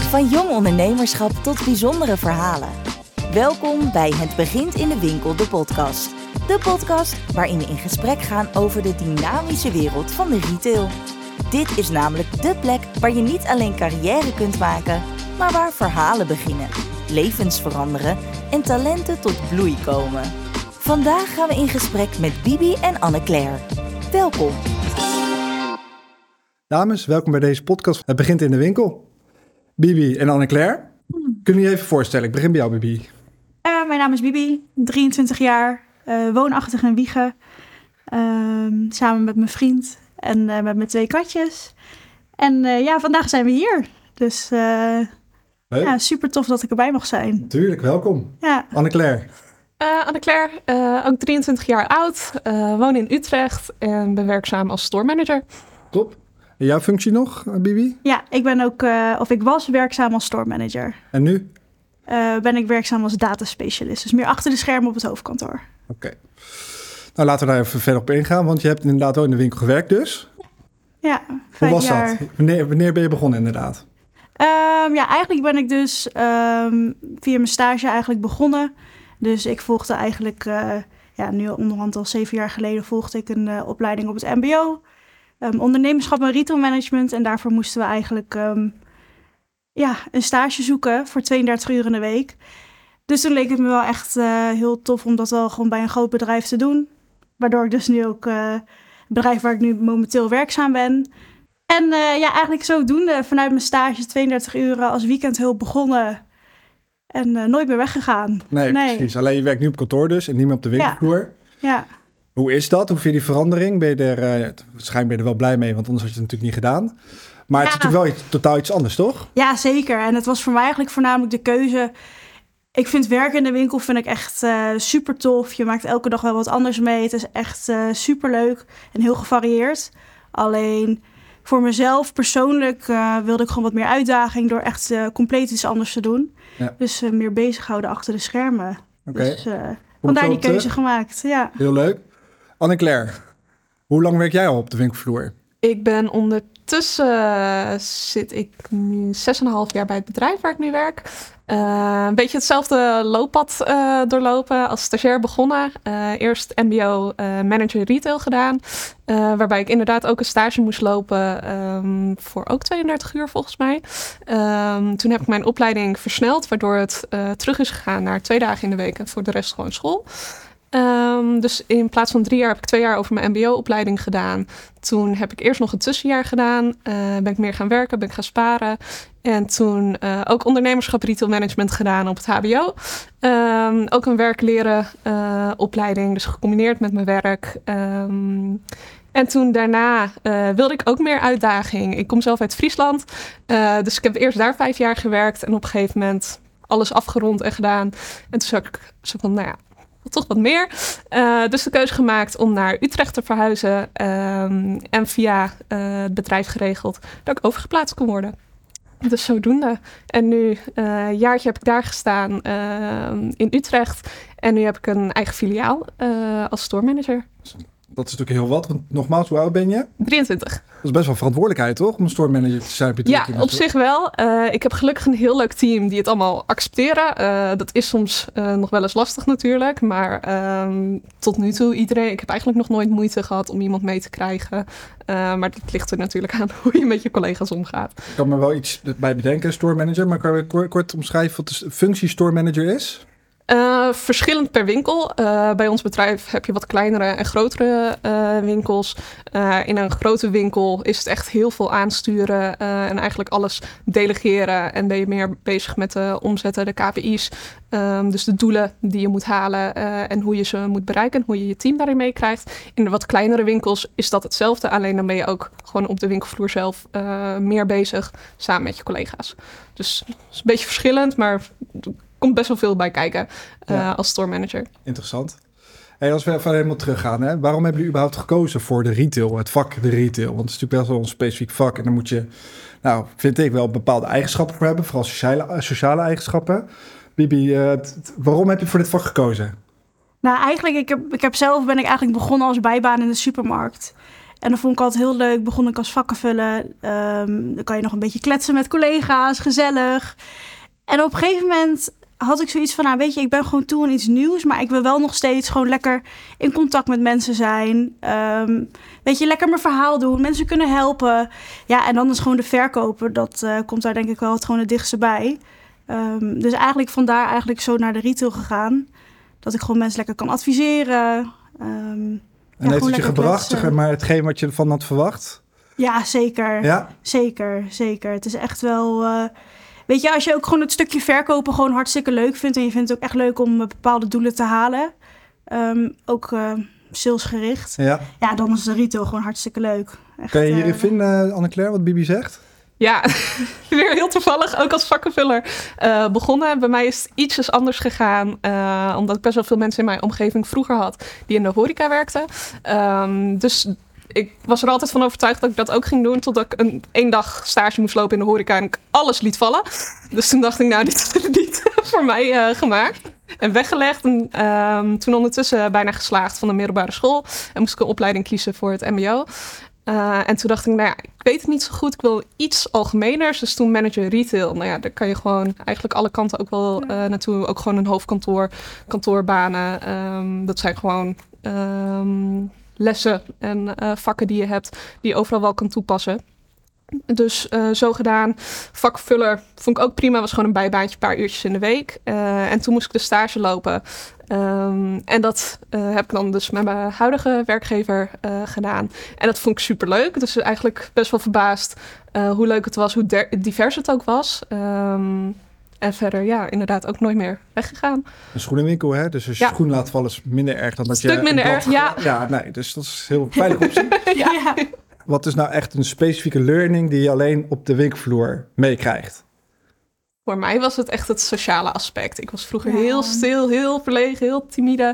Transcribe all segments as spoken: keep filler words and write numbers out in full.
Van jong ondernemerschap tot bijzondere verhalen. Welkom bij Het Begint in de Winkel, de podcast. De podcast waarin we in gesprek gaan over de dynamische wereld van de retail. Dit is namelijk de plek waar je niet alleen carrière kunt maken, maar waar verhalen beginnen, levens veranderen en talenten tot bloei komen. Vandaag gaan we in gesprek met Bibi en Anne-Claire. Welkom. Dames, welkom bij deze podcast. Het begint in de winkel. Bibi en Anne-Claire. Kunnen jullie je even voorstellen? Ik begin bij jou, Bibi. Uh, mijn naam is Bibi, drieëntwintig jaar, uh, woonachtig in Wijchen. Uh, samen met mijn vriend en uh, met mijn twee katjes. En uh, ja, vandaag zijn we hier. Dus uh, ja, super tof dat ik erbij mag zijn. Tuurlijk, welkom. Ja. Anne-Claire. Uh, Anne-Claire, uh, ook drieëntwintig jaar oud, uh, woon in Utrecht en ben werkzaam als store manager. Top. En jouw functie nog, Bibi? Ja, ik ben ook, uh, of ik was werkzaam als store manager. En nu? Uh, ben ik werkzaam als data specialist, dus meer achter de schermen op het hoofdkantoor. Oké. Okay. Nou, laten we daar even verder op ingaan, want je hebt inderdaad ook in de winkel gewerkt dus. Ja, Hoe was jaar. dat? Wanneer, wanneer ben je begonnen inderdaad? Um, ja, eigenlijk ben ik dus um, via mijn stage eigenlijk begonnen. Dus ik volgde eigenlijk, uh, ja, nu onderhand al zeven jaar geleden volgde ik een uh, opleiding op het M B O. Um, ondernemerschap en retail management. En daarvoor moesten we eigenlijk um, ja, een stage zoeken voor tweeëndertig uur in de week. Dus toen leek het me wel echt uh, heel tof om dat wel gewoon bij een groot bedrijf te doen. Waardoor ik dus nu ook uh, het bedrijf waar ik nu momenteel werkzaam ben. En uh, ja, eigenlijk zodoende vanuit mijn stage tweeëndertig uur als weekendhulp begonnen. En uh, nooit meer weggegaan. Nee, nee, precies. Alleen je werkt nu op kantoor dus en niet meer op de winkelvloer. Ja. ja. Hoe is dat? Hoe vind je die verandering? Ben je er, uh, waarschijnlijk ben je er wel blij mee, want anders had je het natuurlijk niet gedaan. Maar ja. Het is natuurlijk wel iets, totaal iets anders, toch? Ja, zeker. En het was voor mij eigenlijk voornamelijk de keuze. Ik vind werken in de winkel vind ik echt uh, super tof. Je maakt elke dag wel wat anders mee. Het is echt uh, super leuk en heel gevarieerd. Alleen voor mezelf persoonlijk uh, wilde ik gewoon wat meer uitdaging door echt uh, compleet iets anders te doen. Ja. Dus uh, meer bezighouden achter de schermen. Okay. Dus uh, vandaar die keuze gemaakt. Ja. Heel leuk. Anne-Claire, hoe lang werk jij al op de winkelvloer? Ik ben ondertussen, uh, zit ik nu zes en een half jaar bij het bedrijf waar ik nu werk. Uh, een beetje hetzelfde looppad uh, doorlopen. Als stagiair begonnen. Uh, eerst M B O uh, manager retail gedaan. Uh, waarbij ik inderdaad ook een stage moest lopen um, voor ook tweeëndertig uur volgens mij. Um, toen heb ik mijn opleiding versneld, waardoor het uh, terug is gegaan naar twee dagen in de week en voor de rest gewoon school. Um, dus in plaats van drie jaar heb ik twee jaar over mijn M B O-opleiding gedaan. Toen heb ik eerst nog een tussenjaar gedaan. Uh, ben ik meer gaan werken, ben ik gaan sparen. En toen uh, ook ondernemerschap retail management gedaan op het H B O. Um, ook een werkleren uh, opleiding, dus gecombineerd met mijn werk. Um, En toen daarna uh, wilde ik ook meer uitdaging. Ik kom zelf uit Friesland, uh, dus ik heb eerst daar vijf jaar gewerkt. En op een gegeven moment alles afgerond en gedaan. En toen zag ik zo van, nou ja, toch wat meer. Uh, dus de keuze gemaakt om naar Utrecht te verhuizen. Um, en via uh, het bedrijf geregeld dat ik overgeplaatst kon worden. Dus zodoende. En nu, uh, een jaartje heb ik daar gestaan uh, in Utrecht. En nu heb ik een eigen filiaal uh, als store manager. Dat is natuurlijk heel wat. Want nogmaals, hoe oud ben je? drieëntwintig. Dat is best wel verantwoordelijkheid, toch? Om een store manager te zijn. Ja, op zich wel. Uh, ik heb gelukkig een heel leuk team die het allemaal accepteren. Uh, dat is soms uh, nog wel eens lastig natuurlijk. Maar um, tot nu toe iedereen... Ik heb eigenlijk nog nooit moeite gehad om iemand mee te krijgen. Uh, maar dat ligt er natuurlijk aan hoe je met je collega's omgaat. Ik kan me wel iets bij bedenken, store manager. Maar kan je kort, kort omschrijven wat de functie store manager is? Uh, verschillend per winkel. Uh, bij ons bedrijf heb je wat kleinere en grotere uh, winkels. Uh, in een grote winkel is het echt heel veel aansturen uh, en eigenlijk alles delegeren. En ben je meer bezig met de omzetten, de K P I's. Um, dus de doelen die je moet halen uh, en hoe je ze moet bereiken en hoe je je team daarin meekrijgt. In de wat kleinere winkels is dat hetzelfde. Alleen dan ben je ook gewoon op de winkelvloer zelf uh, meer bezig samen met je collega's. Dus het is een beetje verschillend, maar komt best wel veel bij kijken uh, ja. als store manager. Interessant. Hey, als we even helemaal teruggaan, hè? Waarom hebben jullie überhaupt gekozen voor de retail, het vak de retail? Want het is natuurlijk best wel een specifiek vak en dan moet je, nou, vind ik wel bepaalde eigenschappen voor hebben, vooral sociale, sociale eigenschappen. Bibi, uh, t- t- waarom heb je voor dit vak gekozen? Nou, eigenlijk, ik heb, ik heb zelf ben ik eigenlijk begonnen als bijbaan in de supermarkt. En dat vond ik altijd heel leuk. Begon ik als vakkenvullen. Um, dan kan je nog een beetje kletsen met collega's, gezellig. En op een gegeven moment had ik zoiets van, nou weet je, ik ben gewoon toe aan iets nieuws, maar ik wil wel nog steeds gewoon lekker in contact met mensen zijn. Um, weet je, lekker mijn verhaal doen, mensen kunnen helpen. Ja, en dan is gewoon de verkopen, dat uh, komt daar denk ik wel het gewoon het dichtste bij. Um, dus eigenlijk vandaar eigenlijk zo naar de retail gegaan. Dat ik gewoon mensen lekker kan adviseren. Um, en ja, heeft het je gebracht, zeg maar, hetgeen wat je ervan had verwacht? Ja, zeker. Ja? Zeker, zeker. Het is echt wel... Uh, weet je, als je ook gewoon het stukje verkopen gewoon hartstikke leuk vindt... en je vindt het ook echt leuk om bepaalde doelen te halen... Um, ook uh, salesgericht... Ja. ja, dan is de retail gewoon hartstikke leuk. Echt, kan je hierin uh, vinden, Anne-Claire, wat Bibi zegt? Ja, weer heel toevallig, ook als vakkenvuller uh, begonnen. Bij mij is het ietsjes anders gegaan, uh, omdat ik best wel veel mensen in mijn omgeving vroeger had die in de horeca werkten. Um, dus ik was er altijd van overtuigd dat ik dat ook ging doen, totdat ik een één dag stage moest lopen in de horeca en ik alles liet vallen. Dus toen dacht ik, nou, dit is niet voor mij uh, gemaakt. En weggelegd. En um, toen ondertussen bijna geslaagd van de middelbare school. En moest ik een opleiding kiezen voor het mbo. Uh, en toen dacht ik, nou ja, ik weet het niet zo goed. Ik wil iets algemeners. Dus toen manager retail. Nou ja, daar kan je gewoon eigenlijk alle kanten ook wel uh, naartoe. Ook gewoon een hoofdkantoor, kantoorbanen. Um, dat zijn gewoon um, lessen en uh, vakken die je hebt, die je overal wel kan toepassen. Dus uh, zo gedaan. Vakvuller vond ik ook prima. Was gewoon een bijbaantje, een paar uurtjes in de week. Uh, en toen moest ik de stage lopen. Um, en dat uh, heb ik dan dus met mijn huidige werkgever uh, gedaan. En dat vond ik superleuk. Dus eigenlijk best wel verbaasd uh, hoe leuk het was, hoe der- divers het ook was. Um, en verder, ja, inderdaad ook nooit meer weggegaan. Een schoenenwinkel, hè? Dus als je ja. schoen laat vallen is minder erg dan dat Stuk je... Stuk minder erg, ja. Ja, nee, dus dat is een heel veilig optie. ja. ja. Wat is nou echt een specifieke learning die je alleen op de winkelvloer meekrijgt? Voor mij was het echt het sociale aspect. Ik was vroeger ja. heel stil, heel verlegen, heel timide.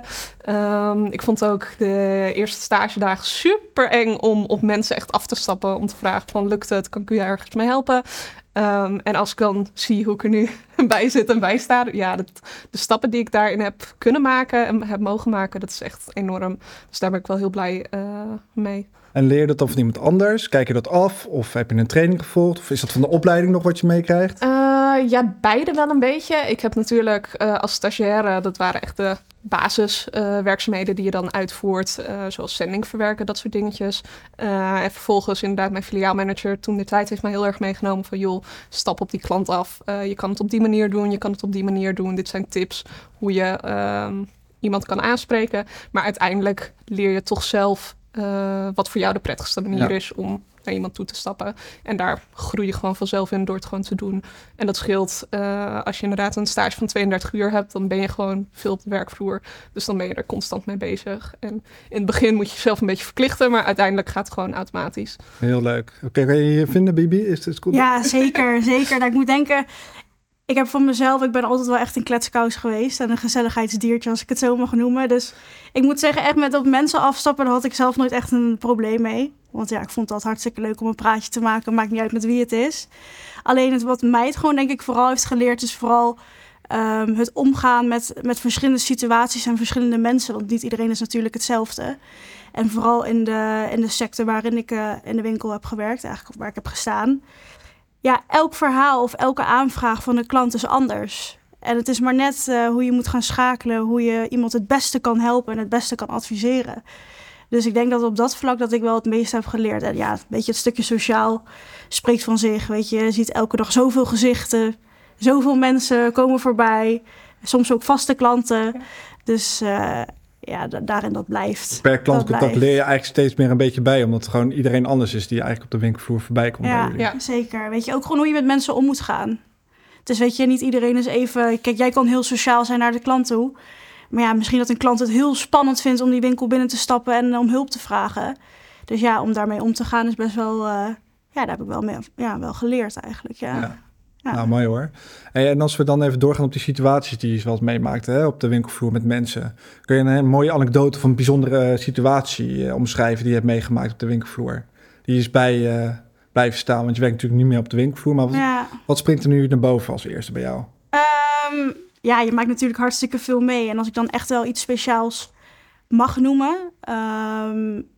Um, ik vond ook de eerste stagedagen super eng om op mensen echt af te stappen. Om te vragen van, lukt het? Kan ik u ergens mee helpen? Um, en als ik dan zie hoe ik er nu bij zit en bij sta... ja, dat, de stappen die ik daarin heb kunnen maken en heb mogen maken... dat is echt enorm. Dus daar ben ik wel heel blij uh, mee. En leer je dat dan van iemand anders? Kijk je dat af? Of heb je een training gevolgd? Of is dat van de opleiding nog wat je meekrijgt? Uh, ja, beide wel een beetje. Ik heb natuurlijk uh, als stagiaire... dat waren echt de basiswerkzaamheden uh, die je dan uitvoert. Uh, zoals zending verwerken, dat soort dingetjes. Uh, en vervolgens inderdaad mijn filiaalmanager toen de tijd heeft mij heel erg meegenomen van... joh, stap op die klant af. Uh, je kan het op die manier doen, je kan het op die manier doen. Dit zijn tips hoe je uh, iemand kan aanspreken. Maar uiteindelijk leer je toch zelf... Uh, wat voor jou de prettigste manier ja. is om naar iemand toe te stappen. En daar groei je gewoon vanzelf in door het gewoon te doen. En dat scheelt uh, als je inderdaad een stage van tweeëndertig uur hebt... dan ben je gewoon veel op de werkvloer. Dus dan ben je er constant mee bezig. En in het begin moet je jezelf een beetje verplichten... maar uiteindelijk gaat het gewoon automatisch. Heel leuk. Oké, okay, kan je je vinden, Bibi? Is het goed? Ja, zeker. zeker. Nou, ik moet denken... Ik heb van mezelf, ik ben altijd wel echt een kletskous geweest. En een gezelligheidsdiertje, als ik het zo mag noemen. Dus ik moet zeggen, echt met op mensen afstappen... daar had ik zelf nooit echt een probleem mee. Want ja, ik vond het hartstikke leuk om een praatje te maken. Maakt niet uit met wie het is. Alleen het, wat mij het gewoon denk ik vooral heeft geleerd... is vooral um, het omgaan met, met verschillende situaties en verschillende mensen. Want niet iedereen is natuurlijk hetzelfde. En vooral in de, in de sector waarin ik uh, in de winkel heb gewerkt, eigenlijk waar ik heb gestaan... Ja, elk verhaal of elke aanvraag van de klant is anders. En het is maar net uh, hoe je moet gaan schakelen... hoe je iemand het beste kan helpen en het beste kan adviseren. Dus ik denk dat op dat vlak dat ik wel het meeste heb geleerd. En ja, weet je, het stukje sociaal spreekt van zich. Weet je, je ziet elke dag zoveel gezichten. Zoveel mensen komen voorbij. Soms ook vaste klanten. Ja. Dus... Uh, Ja, da- daarin dat blijft. Per klantcontact leer je eigenlijk steeds meer een beetje bij... omdat gewoon iedereen anders is die eigenlijk op de winkelvloer voorbij komt. Ja, ja, zeker. Weet je, ook gewoon hoe je met mensen om moet gaan. Dus weet je, niet iedereen is even... Kijk, jij kan heel sociaal zijn naar de klant toe. Maar ja, misschien dat een klant het heel spannend vindt... om die winkel binnen te stappen en om hulp te vragen. Dus ja, om daarmee om te gaan is best wel... Uh, ja, daar heb ik wel, mee, ja, wel geleerd eigenlijk, ja. ja. Ja. Nou, mooi hoor. Hey, en als we dan even doorgaan op die situaties die je zoals meemaakt hè, op de winkelvloer met mensen. Kun je een, een mooie anekdote van een bijzondere situatie uh, omschrijven die je hebt meegemaakt op de winkelvloer? Die is bij uh, blijven staan, want je werkt natuurlijk niet meer op de winkelvloer. Maar wat, ja. wat springt er nu naar boven als eerste bij jou? Um, ja, je maakt natuurlijk hartstikke veel mee. En als ik dan echt wel iets speciaals mag noemen... Um,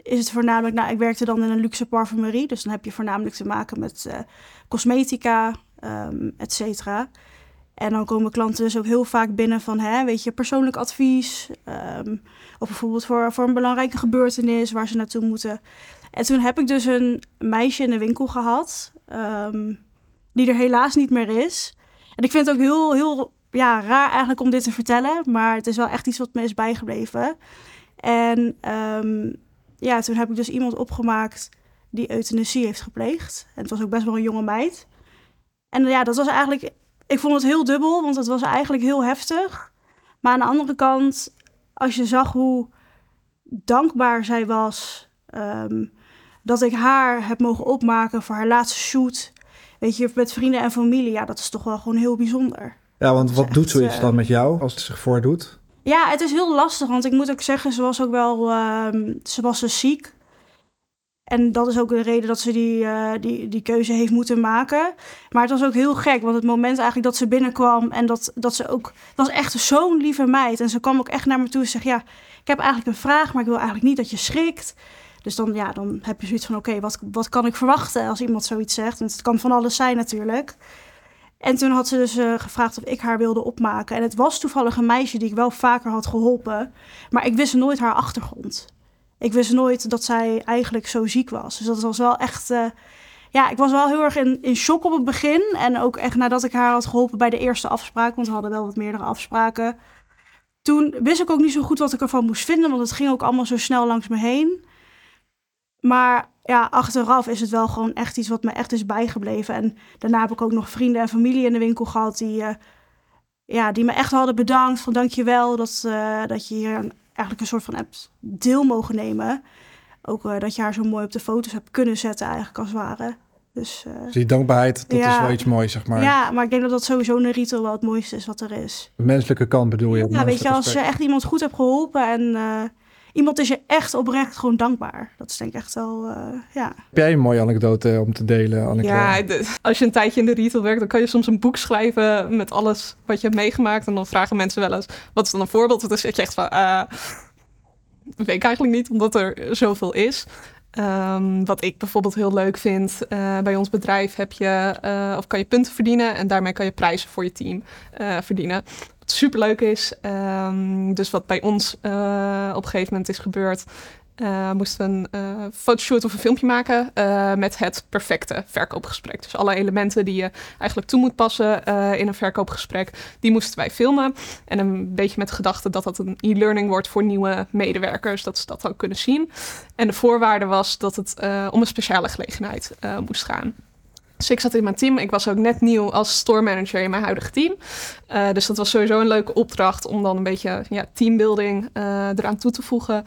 is het voornamelijk... Nou, ik werkte dan in een luxe parfumerie. Dus dan heb je voornamelijk te maken met uh, cosmetica, um, et cetera. En dan komen klanten dus ook heel vaak binnen van... Hè, weet je, persoonlijk advies. Um, of bijvoorbeeld voor, voor een belangrijke gebeurtenis waar ze naartoe moeten. En toen heb ik dus een meisje in de winkel gehad... Um, die er helaas niet meer is. En ik vind het ook heel, heel ja, raar eigenlijk om dit te vertellen... maar het is wel echt iets wat me is bijgebleven. En um, ja, toen heb ik dus iemand opgemaakt... die euthanasie heeft gepleegd. En het was ook best wel een jonge meid. En ja, dat was eigenlijk... Ik vond het heel dubbel, want het was eigenlijk heel heftig. Maar aan de andere kant, als je zag hoe dankbaar zij was... Um, dat ik haar heb mogen opmaken voor haar laatste shoot... Weet je, met vrienden en familie, ja, dat is toch wel gewoon heel bijzonder. Ja, want wat echt, doet zoiets uh, dan met jou als het zich voordoet? Ja, het is heel lastig, want ik moet ook zeggen, ze was ook wel, uh, ze was dus ziek. En dat is ook de reden dat ze die, uh, die, die keuze heeft moeten maken. Maar het was ook heel gek, want het moment eigenlijk dat ze binnenkwam... en dat, dat ze ook... Het was echt zo'n lieve meid. En ze kwam ook echt naar me toe en zegt... ja, ik heb eigenlijk een vraag, maar ik wil eigenlijk niet dat je schrikt... Dus dan, ja, dan heb je zoiets van, oké, okay, wat, wat kan ik verwachten als iemand zoiets zegt? En het kan van alles zijn natuurlijk. En toen had ze dus uh, gevraagd of ik haar wilde opmaken. En het was toevallig een meisje die ik wel vaker had geholpen. Maar ik wist nooit haar achtergrond. Ik wist nooit dat zij eigenlijk zo ziek was. Dus dat was wel echt... Uh, ja, ik was wel heel erg in, in shock op het begin. En ook echt nadat ik haar had geholpen bij de eerste afspraak. Want we hadden wel wat meerdere afspraken. Toen wist ik ook niet zo goed wat ik ervan moest vinden. Want het ging ook allemaal zo snel langs me heen. Maar ja, achteraf is het wel gewoon echt iets wat me echt is bijgebleven. En daarna heb ik ook nog vrienden en familie in de winkel gehad... die, uh, ja, die me echt hadden bedankt van dankjewel... dat, uh, dat je hier eigenlijk een soort van hebt deel mogen nemen. Ook uh, dat je haar zo mooi op de foto's hebt kunnen zetten eigenlijk als het ware. Dus, uh, dus die dankbaarheid, dat ja, is wel iets moois, zeg maar. Ja, maar ik denk dat dat sowieso in de retail wel het mooiste is wat er is. De menselijke kant bedoel je? Ja, weet je, als je echt iemand goed hebt geholpen en... Uh, iemand is je echt oprecht gewoon dankbaar. Dat is denk ik echt wel, uh, ja. Heb jij een mooie anekdote om te delen, Anneke? Ja, de, als je een tijdje in de retail werkt... dan kan je soms een boek schrijven met alles wat je hebt meegemaakt. En dan vragen mensen wel eens, wat is dan een voorbeeld? Dan zit je echt van, uh, weet ik eigenlijk niet, omdat er zoveel is. Um, wat ik bijvoorbeeld heel leuk vind, uh, bij ons bedrijf heb je, uh, of kan je punten verdienen... en daarmee kan je prijzen voor je team uh, verdienen. Wat superleuk is. Um, dus wat bij ons uh, op een gegeven moment is gebeurd... Uh, moesten we een uh, fotoshoot of een filmpje maken uh, met het perfecte verkoopgesprek. Dus alle elementen die je eigenlijk toe moet passen uh, in een verkoopgesprek, die moesten wij filmen. En een beetje met de gedachte dat dat een e-learning wordt voor nieuwe medewerkers, dat ze dat ook kunnen zien. En de voorwaarde was dat het uh, om een speciale gelegenheid uh, moest gaan. Dus ik zat in mijn team. Ik was ook net nieuw als store manager in mijn huidige team. Uh, dus dat was sowieso een leuke opdracht om dan een beetje ja, teambuilding uh, eraan toe te voegen.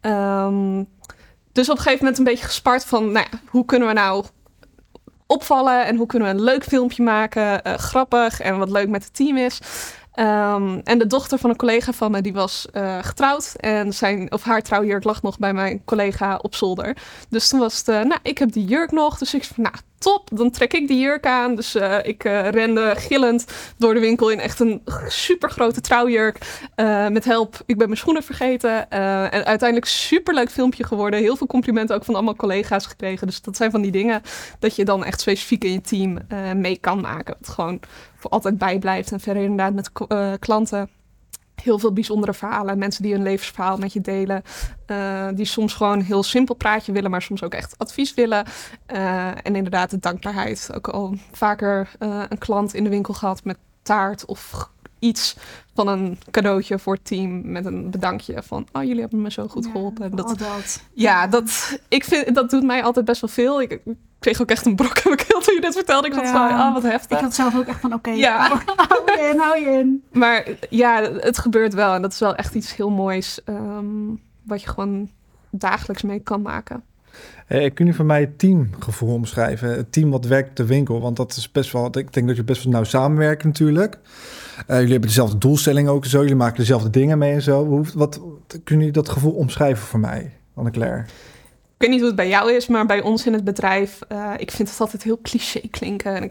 Um, dus op een gegeven moment een beetje gespart van, nou ja, hoe kunnen we nou opvallen en hoe kunnen we een leuk filmpje maken, uh, grappig en wat leuk met het team is. Um, en de dochter van een collega van me, die was uh, getrouwd en zijn, of haar trouwjurk lag nog bij mijn collega op zolder. Dus toen was het, uh, nou, ik heb die jurk nog, dus ik zei van, nou, top, dan trek ik die jurk aan. Dus uh, ik uh, rende gillend door de winkel in echt een super grote trouwjurk. Uh, met help, ik ben mijn schoenen vergeten. Uh, en uiteindelijk superleuk filmpje geworden. Heel veel complimenten ook van allemaal collega's gekregen. Dus dat zijn van die dingen dat je dan echt specifiek in je team uh, mee kan maken. Wat gewoon voor altijd bijblijft. En verder inderdaad met uh, klanten. Heel veel bijzondere verhalen. Mensen die hun levensverhaal met je delen. Uh, die soms gewoon een heel simpel praatje willen, maar soms ook echt advies willen. Uh, en inderdaad de dankbaarheid. Ook al vaker uh, een klant in de winkel gehad met taart of iets van een cadeautje voor het team met een bedankje van, oh, jullie hebben me zo goed geholpen. Ja, dat, dat. Ja, dat, ik vind, dat doet mij altijd best wel veel. Ik, ik kreeg ook echt een brok in mijn keel toen je dit vertelde. Ik zat ja, van, oh, wat heftig. Ik had zelf ook echt van, oké, okay, ja. hou je in, hou je in. Maar ja, het gebeurt wel. En dat is wel echt iets heel moois, um, wat je gewoon dagelijks mee kan maken. Hey, kun je voor mij het teamgevoel omschrijven? Het team wat werkt de winkel, want dat is best wel, ik denk dat je best wel nauw samenwerkt natuurlijk. Uh, jullie hebben dezelfde doelstellingen ook en zo, jullie maken dezelfde dingen mee en zo. Hoe, wat, kun je dat gevoel omschrijven voor mij, Anne-Claire? Ik weet niet hoe het bij jou is, maar bij ons in het bedrijf, uh, ik vind het altijd heel cliché klinken. En ik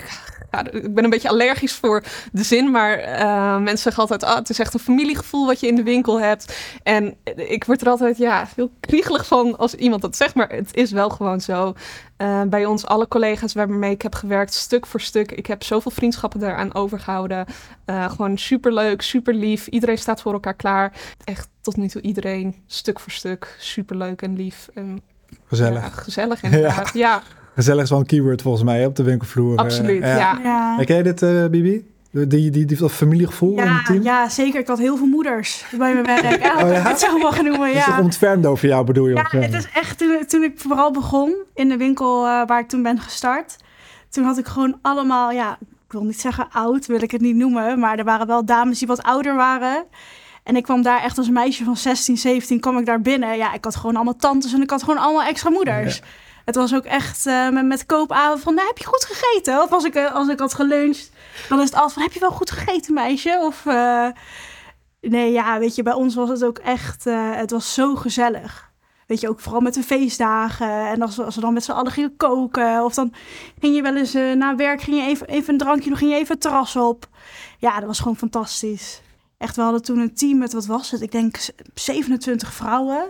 ja, ik ben een beetje allergisch voor de zin, maar uh, mensen zeggen altijd, ah, het is echt een familiegevoel wat je in de winkel hebt. En ik word er altijd ja, heel kriegelig van als iemand dat zegt, maar het is wel gewoon zo. Uh, bij ons, alle collega's waarmee ik heb gewerkt, stuk voor stuk. Ik heb zoveel vriendschappen daaraan overgehouden. Uh, gewoon superleuk, super lief. Iedereen staat voor elkaar klaar. Echt tot nu toe iedereen, stuk voor stuk, superleuk en lief. En, gezellig. Ja, gezellig inderdaad, ja. ja. Gezellig is wel een keyword volgens mij op de winkelvloer. Absoluut, uh, ja. ja. Ja. Ken je dit, uh, Bibi? Die, die, die, die familiegevoel in Ja, het team? ja, zeker. Ik had heel veel moeders bij mijn werk. Ja, Oh, ja? ik het zo mag noemen, Is het ja. ontfermd over jou, bedoel je? Ja, Of, uh, het is echt toen, toen ik vooral begon in de winkel uh, waar ik toen ben gestart. Toen had ik gewoon allemaal, ja, ik wil niet zeggen oud, wil ik het niet noemen. Maar er waren wel dames die wat ouder waren. En ik kwam daar echt als meisje van zestien, zeventien, kwam ik daar binnen. Ja, ik had gewoon allemaal tantes en ik had gewoon allemaal extra moeders. Ja. Het was ook echt uh, met, met koopavond van, nou, heb je goed gegeten? Of als ik, uh, als ik had geluncht, dan is het altijd van, heb je wel goed gegeten, meisje? Of, uh, nee, ja, weet je, bij ons was het ook echt, uh, het was zo gezellig. Weet je, ook vooral met de feestdagen. En als we, als we dan met z'n allen gingen koken. Of dan ging je wel eens uh, na werk, ging je even, even een drankje, dan ging je even het terras op. Ja, dat was gewoon fantastisch. Echt, we hadden toen een team met, wat was het? Ik denk zevenentwintig vrouwen.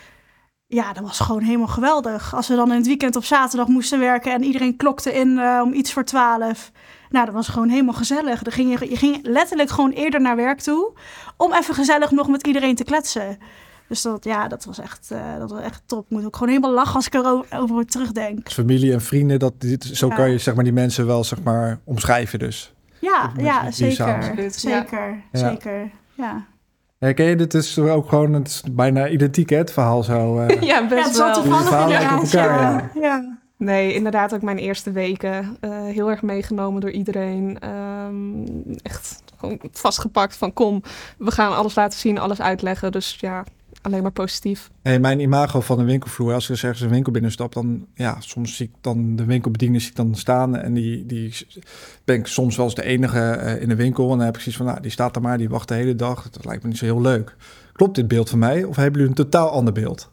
Ja, dat was gewoon helemaal geweldig. Als we dan in het weekend op zaterdag moesten werken en iedereen klokte in uh, om iets voor twaalf. Nou, dat was gewoon helemaal gezellig. Dan ging je, je ging letterlijk gewoon eerder naar werk toe om even gezellig nog met iedereen te kletsen. Dus dat, ja, dat was echt, uh, dat was echt top. Ik moet ook gewoon helemaal lachen als ik erover terugdenk. Familie en vrienden, dat, dit, zo ja. kan je zeg maar, die mensen wel zeg maar, omschrijven dus. Ja, ja zeker. Absoluut, zeker, ja. zeker, ja. Ja, ken je, dit is ook gewoon, het is bijna identiek hè, het verhaal zo. Uh, ja, best ja, het wel. zat toevallig inderdaad, elkaar, ja. ja. ja. Nee, inderdaad ook mijn eerste weken uh, heel erg meegenomen door iedereen. Um, echt gewoon vastgepakt van kom, we gaan alles laten zien, alles uitleggen. Dus ja, alleen maar positief. Hey, mijn imago van een winkelvloer, als ik ergens een winkel binnenstap, dan ja, soms zie ik dan de winkelbedieners zie ik dan staan en die, die ben ik soms wel eens de enige uh, in de winkel. En dan heb ik zoiets van, nou, die staat er maar, die wacht de hele dag. Dat lijkt me niet zo heel leuk. Klopt dit beeld van mij of hebben jullie een totaal ander beeld?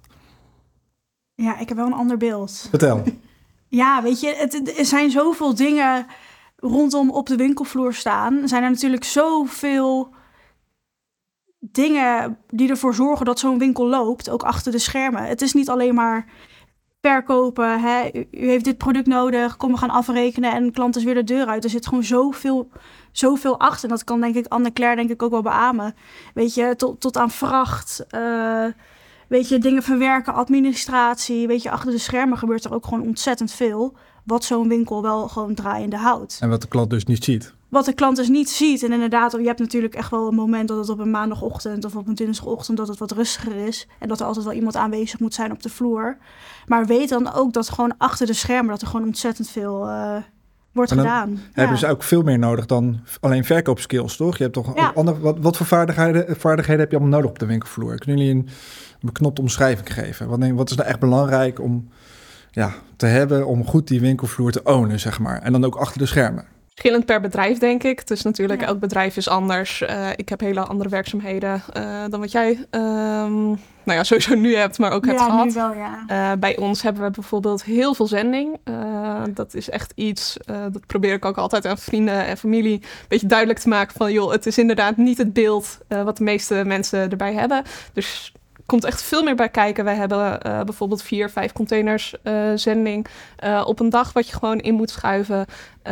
Ja, ik heb wel een ander beeld. Vertel. Ja, weet je, het, er zijn zoveel dingen rondom op de winkelvloer staan. Er zijn er natuurlijk zoveel dingen die ervoor zorgen dat zo'n winkel loopt, ook achter de schermen. Het is niet alleen maar verkopen, hè? U, u heeft dit product nodig, kom, we gaan afrekenen en de klant is weer de deur uit. Er zit gewoon zoveel, zoveel achter. En dat kan denk ik Anne-Claire denk ik ook wel beamen. Weet je, tot, tot aan vracht, uh, weet je, dingen verwerken, administratie. Weet je, achter de schermen gebeurt er ook gewoon ontzettend veel, wat zo'n winkel wel gewoon draaiende houdt. En wat de klant dus niet ziet. Wat de klant dus niet ziet. En inderdaad, je hebt natuurlijk echt wel een moment dat het op een maandagochtend of op een dinsdagochtend dat het wat rustiger is. En dat er altijd wel iemand aanwezig moet zijn op de vloer. Maar weet dan ook dat gewoon achter de schermen dat er gewoon ontzettend veel uh, wordt en dan gedaan. Heb je ja. dus ook veel meer nodig dan alleen verkoopskills, toch? Je hebt toch Ja. ook andere, wat, wat voor vaardigheden, vaardigheden heb je allemaal nodig op de winkelvloer? Kunnen jullie een beknopte omschrijving geven? Wat, wat is nou echt belangrijk om ja, te hebben om goed die winkelvloer te ownen, zeg maar? En dan ook achter de schermen. Verschillend per bedrijf, denk ik. Dus natuurlijk, Ja. elk bedrijf is anders. Uh, ik heb hele andere werkzaamheden uh, dan wat jij um, nou ja, sowieso nu hebt, maar ook hebt ja, gehad. Nu wel, ja. Uh, bij ons hebben we bijvoorbeeld heel veel zending. Uh, dat is echt iets, uh, dat probeer ik ook altijd aan vrienden en familie een beetje duidelijk te maken van, joh, het is inderdaad niet het beeld uh, wat de meeste mensen erbij hebben. Dus komt echt veel meer bij kijken. Wij hebben uh, bijvoorbeeld vier, vijf containers uh, zending uh, op een dag wat je gewoon in moet schuiven.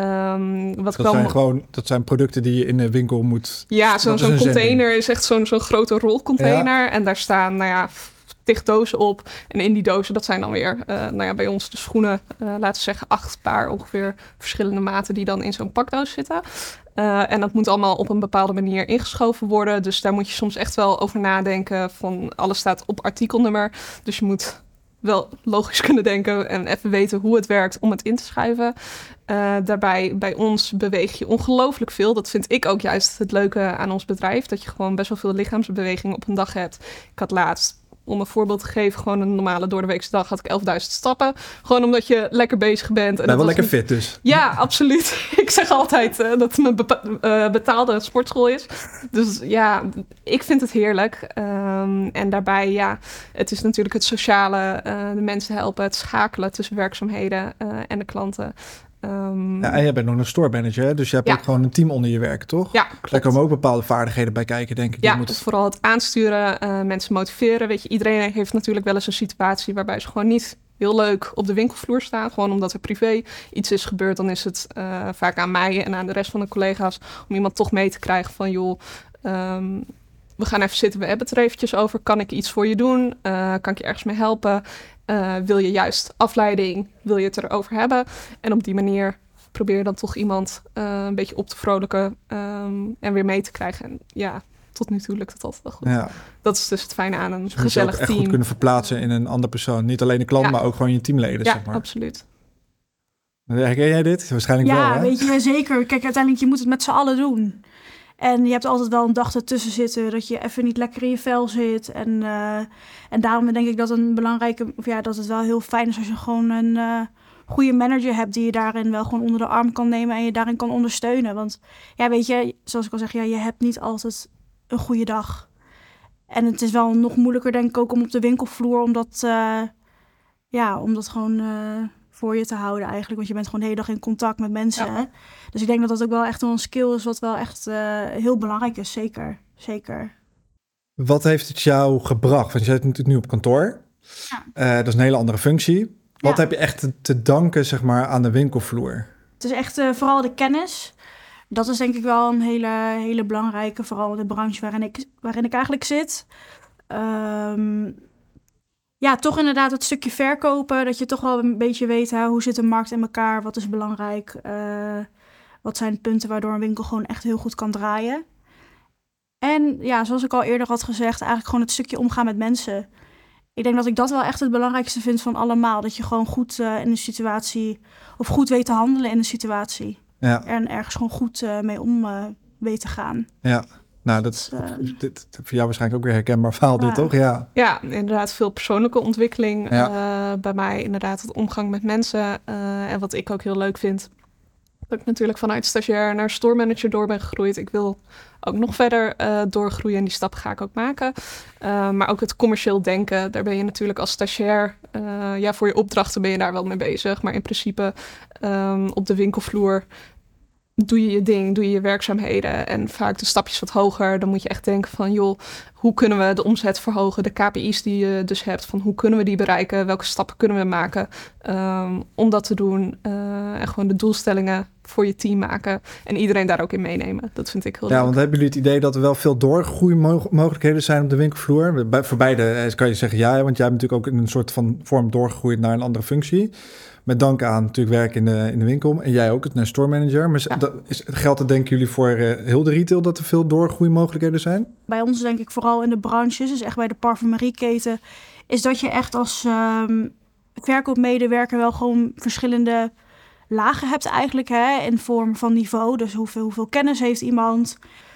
Um, wat Dat kwam... zijn gewoon dat zijn producten die je in de winkel moet. Ja, zo'n dat is zo'n een container zending. is echt zo'n zo'n grote rolcontainer. Ja. En daar staan, nou ja, tig dozen op. En in die dozen, dat zijn dan weer, uh, nou ja, bij ons de schoenen, uh, laten we zeggen, acht paar ongeveer verschillende maten die dan in zo'n pakdoos zitten. Uh, en dat moet allemaal op een bepaalde manier ingeschoven worden. Dus daar moet je soms echt wel over nadenken van alles staat op artikelnummer. Dus je moet wel logisch kunnen denken en even weten hoe het werkt om het in te schuiven. Uh, daarbij, bij ons beweeg je ongelooflijk veel. Dat vind ik ook juist het leuke aan ons bedrijf. Dat je gewoon best wel veel lichaamsbeweging op een dag hebt. Ik had laatst, om een voorbeeld te geven, gewoon een normale doordeweekse dag had ik elfduizend stappen. Gewoon omdat je lekker bezig bent. En Ben wel lekker niet... fit dus. Ja, absoluut. Ik zeg altijd uh, dat het mijn bepa- uh, betaalde sportschool is. Dus ja, ik vind het heerlijk. Um, en daarbij, ja, het is natuurlijk het sociale, uh, de mensen helpen, het schakelen tussen werkzaamheden uh, en de klanten. Um, Ja, en jij bent nog een store manager, hè? Dus je hebt Ja. ook gewoon een team onder je werk, toch? Ja, Daar klopt. komen ook bepaalde vaardigheden bij kijken, denk ik. Die Ja, moet... dus vooral het aansturen, uh, mensen motiveren. Weet je, iedereen heeft natuurlijk wel eens een situatie waarbij ze gewoon niet heel leuk op de winkelvloer staan. Gewoon omdat er privé iets is gebeurd. Dan is het uh, vaak aan mij en aan de rest van de collega's om iemand toch mee te krijgen van joh, um, we gaan even zitten, we hebben het er eventjes over. Kan ik iets voor je doen? Uh, kan ik je ergens mee helpen? Uh, wil je juist afleiding? Wil je het erover hebben? En op die manier probeer je dan toch iemand uh, een beetje op te vrolijken um, en weer mee te krijgen. En ja, tot nu toe lukt het altijd wel goed. Ja. Dat is dus het fijne aan een Dus je gezellig moet je ook echt team. goed kunnen verplaatsen in een andere persoon. Niet alleen de klant, Ja. maar ook gewoon je teamleden, Ja, zeg maar. absoluut. Herken jij dit? Waarschijnlijk Ja, wel, hè? weet je, zeker. Kijk, uiteindelijk, je moet het met z'n allen doen. En je hebt altijd wel een dag ertussen zitten dat je even niet lekker in je vel zit. En, uh, en daarom denk ik dat een belangrijke, of ja, dat het wel heel fijn is als je gewoon een uh, goede manager hebt die je daarin wel gewoon onder de arm kan nemen en je daarin kan ondersteunen. Want ja, weet je, zoals ik al zeg, ja, je hebt niet altijd een goede dag. En het is wel nog moeilijker, denk ik, ook om op de winkelvloer, om dat, uh, ja, om dat gewoon uh, voor je te houden eigenlijk. Want je bent gewoon de hele dag in contact met mensen. Ja. Hè? Dus ik denk dat dat ook wel echt wel een skill is wat wel echt uh, heel belangrijk is. Zeker, zeker. Wat heeft het jou gebracht? Want je zit natuurlijk nu op kantoor. Ja. Uh, dat is een hele andere functie. Wat Ja. heb je echt te, te danken, zeg maar, aan de winkelvloer? Het is echt uh, vooral de kennis. Dat is denk ik wel een hele, hele belangrijke, vooral in de branche waarin ik, waarin ik eigenlijk zit. Um, ja, toch inderdaad het stukje verkopen. Dat je toch wel een beetje weet, hè, hoe zit de markt in elkaar? Wat is belangrijk? Uh, wat zijn de punten waardoor een winkel gewoon echt heel goed kan draaien? En ja, zoals ik al eerder had gezegd, eigenlijk gewoon het stukje omgaan met mensen. Ik denk dat ik dat wel echt het belangrijkste vind van allemaal. Dat je gewoon goed uh, in een situatie, of goed weet te handelen in een situatie. Ja. En ergens gewoon goed uh, mee om uh, weet te gaan. Ja, nou, dat is uh, dit, voor jou waarschijnlijk ook weer herkenbaar verhaal, dit, ja. toch? Ja. Ja, inderdaad veel persoonlijke ontwikkeling. Ja. Uh, bij mij inderdaad het omgang met mensen. Uh, en wat ik ook heel leuk vind, dat ik natuurlijk vanuit stagiair naar store manager door ben gegroeid. Ik wil ook nog verder uh, doorgroeien en die stap ga ik ook maken. Uh, maar ook het commercieel denken, daar ben je natuurlijk als stagiair, uh, ja, voor je opdrachten ben je daar wel mee bezig. Maar in principe um, op de winkelvloer doe je je ding, doe je je werkzaamheden en vaak de stapjes wat hoger. Dan moet je echt denken van, joh, hoe kunnen we de omzet verhogen? De K P I's die je dus hebt, van hoe kunnen we die bereiken? Welke stappen kunnen we maken um, om dat te doen? Uh, en gewoon de doelstellingen voor je team maken en iedereen daar ook in meenemen. Dat vind ik heel ja, leuk. Want hebben jullie het idee dat er wel veel doorgroeimogelijkheden zijn op de winkelvloer? Bij, voor beide kan je zeggen ja, want jij hebt natuurlijk ook in een soort van vorm doorgegroeid naar een andere functie. Met dank aan natuurlijk werk in de, in de winkel. En jij ook, het naar store manager. Maar Ja. dat, is, geldt het denken jullie voor uh, heel de retail dat er veel doorgroeimogelijkheden zijn? Bij ons denk ik vooral in de branches, dus echt bij de parfumerieketen, is dat je echt als um, verkoopmedewerker wel gewoon verschillende lagen hebt eigenlijk, hè, in vorm van niveau. Dus hoeveel, hoeveel kennis heeft iemand.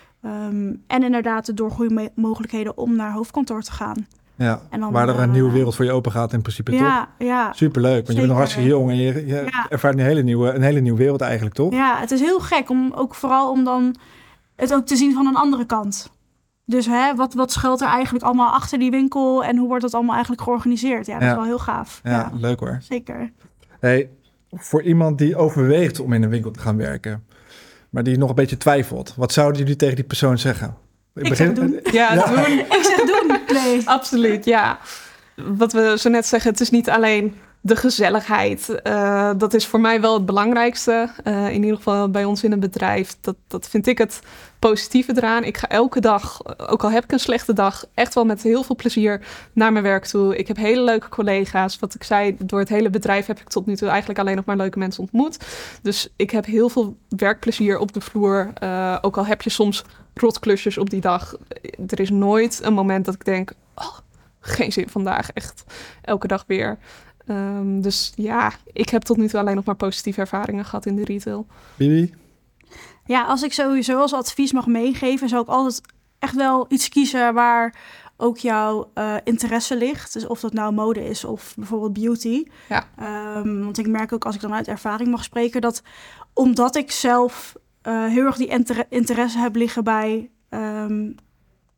Um, en inderdaad de doorgroeimogelijkheden om naar hoofdkantoor te gaan. Ja, en dan, waar er een uh, nieuwe wereld voor je open gaat in principe, ja, toch? Ja, Superleuk, want je bent nog hartstikke jong en je, je ja. ervaart een hele, nieuwe, een hele nieuwe wereld eigenlijk, toch? Ja, het is heel gek, om ook vooral om dan het ook te zien van een andere kant. Dus hè, wat, wat schuilt er eigenlijk allemaal achter die winkel en hoe wordt dat allemaal eigenlijk georganiseerd? Ja, dat ja. is wel heel gaaf. Ja, ja. leuk hoor. Zeker. Hey, voor iemand die overweegt om in een winkel te gaan werken, maar die nog een beetje twijfelt, wat zouden jullie tegen die persoon zeggen? Ik, ik begin... zeg doen. Ja, ja. doen. Ik zeg doen. Nee. Absoluut, ja. Wat we zo net zeggen, het is niet alleen de gezelligheid. Uh, dat is voor mij wel het belangrijkste. Uh, in ieder geval bij ons in het bedrijf. Dat, dat vind ik het positieve eraan. Ik ga elke dag, ook al heb ik een slechte dag, echt wel met heel veel plezier naar mijn werk toe. Ik heb hele leuke collega's. Wat ik zei, door het hele bedrijf heb ik tot nu toe eigenlijk alleen nog maar leuke mensen ontmoet. Dus ik heb heel veel werkplezier op de vloer. Uh, ook al heb je soms rotklusjes op die dag. Er is nooit een moment dat ik denk, oh, geen zin vandaag. Echt elke dag weer. Um, dus ja, ik heb tot nu toe alleen nog maar positieve ervaringen gehad in de retail. Bibi? Ja, als ik sowieso als advies mag meegeven, zou ik altijd echt wel iets kiezen waar ook jouw uh, interesse ligt. Dus of dat nou mode is of bijvoorbeeld beauty. Ja. Um, want ik merk ook als ik dan uit ervaring mag spreken, dat omdat ik zelf uh, heel erg die inter- interesse heb liggen bij um,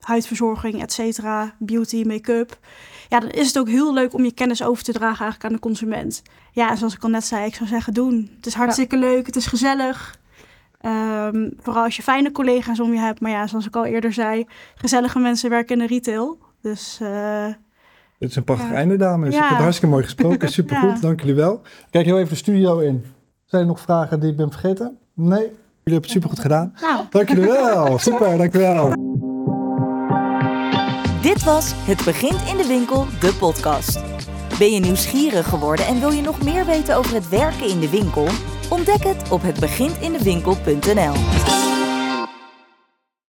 huidverzorging, et cetera, beauty, make-up. Ja, dan is het ook heel leuk om je kennis over te dragen eigenlijk aan de consument. Ja, en zoals ik al net zei, ik zou zeggen doen. Het is hartstikke ja. leuk, het is gezellig. Um, vooral als je fijne collega's om je hebt. Maar ja, zoals ik al eerder zei, gezellige mensen werken in de retail. Dus... Uh, Dit is een prachtig ja. einde, dames. Ja. Ik heb het hartstikke mooi gesproken. Supergoed, ja. dank jullie wel. Kijk heel even de studio in. Zijn er nog vragen die ik ben vergeten? Nee, jullie hebben het supergoed gedaan. Nou. Dank jullie wel. Super, dank jullie wel. Dit was Het Begint in de Winkel, de podcast. Ben je nieuwsgierig geworden en wil je nog meer weten over het werken in de winkel? Ontdek het op het begint in de winkel punt n l.